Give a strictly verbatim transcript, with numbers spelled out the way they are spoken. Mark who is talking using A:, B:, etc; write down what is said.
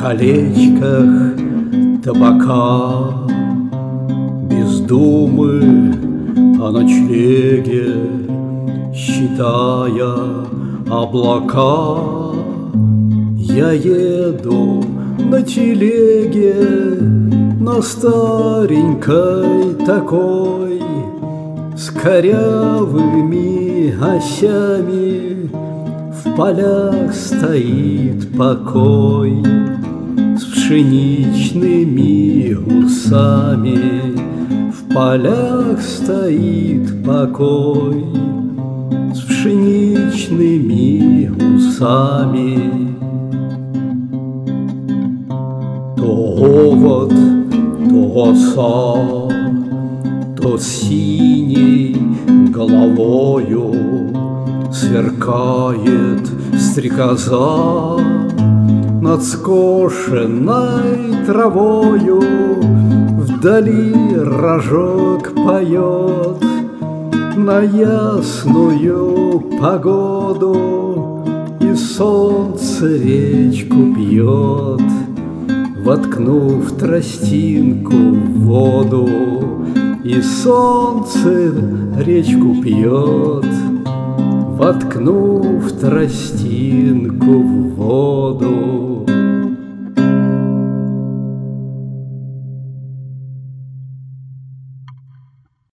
A: колечках табака, без думы о ночлеге, считая облака, я еду на телеге, на старенькой такой, с корявыми осями. В полях стоит покой с пшеничными усами. В полях стоит покой с пшеничными усами. То овод, то оса, то синей головою сверкает стрекоза над скошенной травою. Вдали рожок поет на ясную погоду, и солнце речку пьет, воткнув тростинку в воду. И солнце речку пьет, воткнув тростинку в воду.